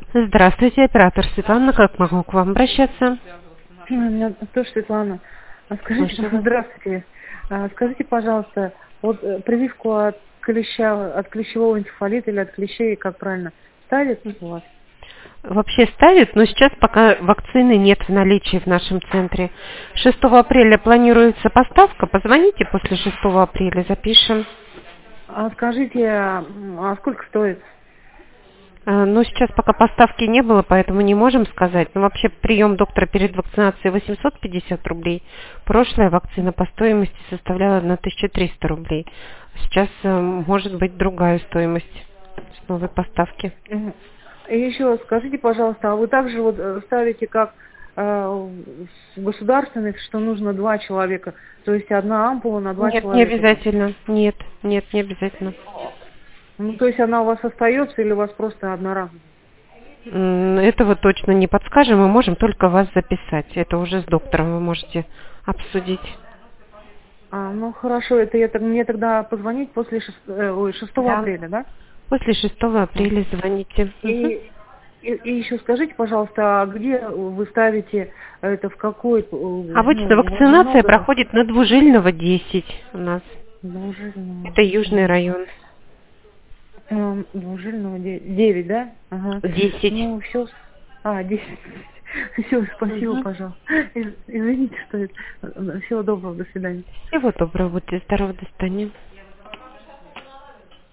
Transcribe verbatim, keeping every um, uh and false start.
Здравствуйте, оператор Светлана. Как могу к вам обращаться? Меня тоже Светлана. А скажите, Слушаю вас. здравствуйте. А скажите, пожалуйста, вот э, прививку от клеща, от клещевого энцефалита или от клещей, как правильно, ставят у вас? Вообще ставят, но сейчас пока вакцины нет в наличии в нашем центре. шестого апреля планируется поставка. Позвоните после шестого апреля, запишем. А скажите, а а сколько стоит? А, Ну, сейчас пока поставки не было, поэтому не можем сказать. Но вообще прием доктора перед вакцинацией восемьсот пятьдесят рублей. Прошлая вакцина по стоимости составляла тысячу триста рублей. Сейчас э, может быть другая стоимость с новой поставки. Мгм. И еще скажите, пожалуйста, а вы также вот э, ставите как э, в государственных, что нужно два человека, то есть одна ампула на два Нет, не человека там? обязательно. Нет, нет, не обязательно. Ну, то есть она у вас остается или у вас просто одноразовая? М, Этого точно не подскажем, мы можем только вас записать. Это уже с доктором вы можете обсудить. А, ну хорошо, это я так мне тогда позвонить после шест- э, ой, шестого Да. апреля, да? После шестого А. апреля звоните. Мгм. И, и, и еще скажите, пожалуйста, а где вы ставите это, в какой, э, ну, Обычно у вас же вакцинация много там проходит на Двужильного десять у нас. двужильного, Это южный м, район. м, двужильного де- девять, да? Ага. десять. Ну, все, а, десять. Все, спасибо, Мгм. пожалуйста. Из- Извините, что это. Всего доброго, до свидания. Всего доброго, будьте здоровы, до свидания.